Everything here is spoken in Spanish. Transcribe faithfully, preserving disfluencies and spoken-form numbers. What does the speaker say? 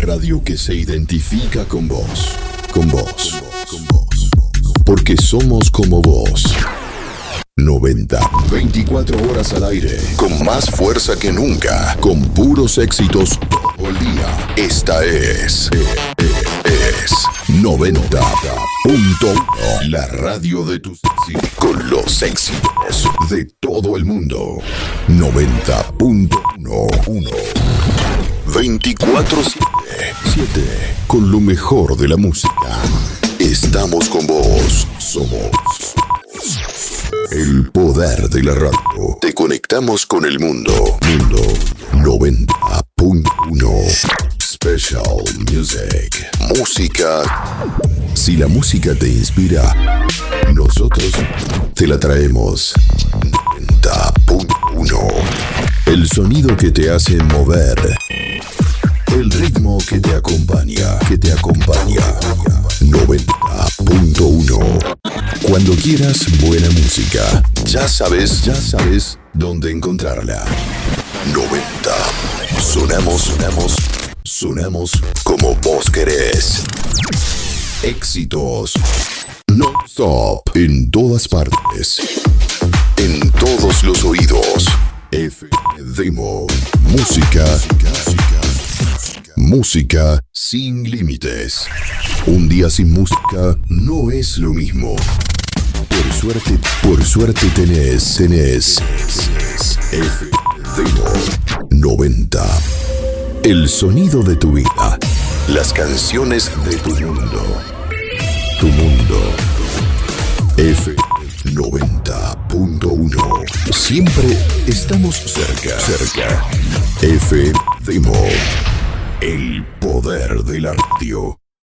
radio que se identifica con vos. Con vos. Con vos. Porque somos como vos. noventa. veinticuatro horas al aire. Con más fuerza que nunca. Con puros éxitos todo el día. Esta es... Es... noventa punto uno. La radio de tus éxitos. Con los éxitos de todo el mundo. noventa punto uno. veinticuatro siete. Con lo mejor de la música. Estamos con vos. Somos... el poder de la radio. Te conectamos con el mundo. Mundo noventa punto uno. Special Music. Música. Si la música te inspira, nosotros te la traemos. noventa punto uno. El sonido que te hace mover. El ritmo que te acompaña. Que te acompaña. noventa punto uno. Cuando quieras buena música, ya sabes, ya sabes dónde encontrarla. noventa. Sonamos, sonamos, sonamos como vos querés. Éxitos no stop en todas partes, en todos los oídos. F Demo. Música, música, música sin límites. Un día sin música no es lo mismo. Por suerte, por suerte tenés, tenés, F Demo noventa. El sonido de tu vida. Las canciones de tu mundo. Tu mundo. F noventa punto uno. Siempre estamos cerca, cerca. F Demo. El poder de la radio.